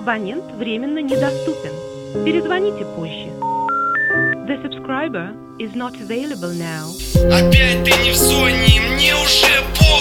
Абонент временно недоступен. Перезвоните позже. The subscriber is not available now. Опять ты не в зоне, мне уже поздно.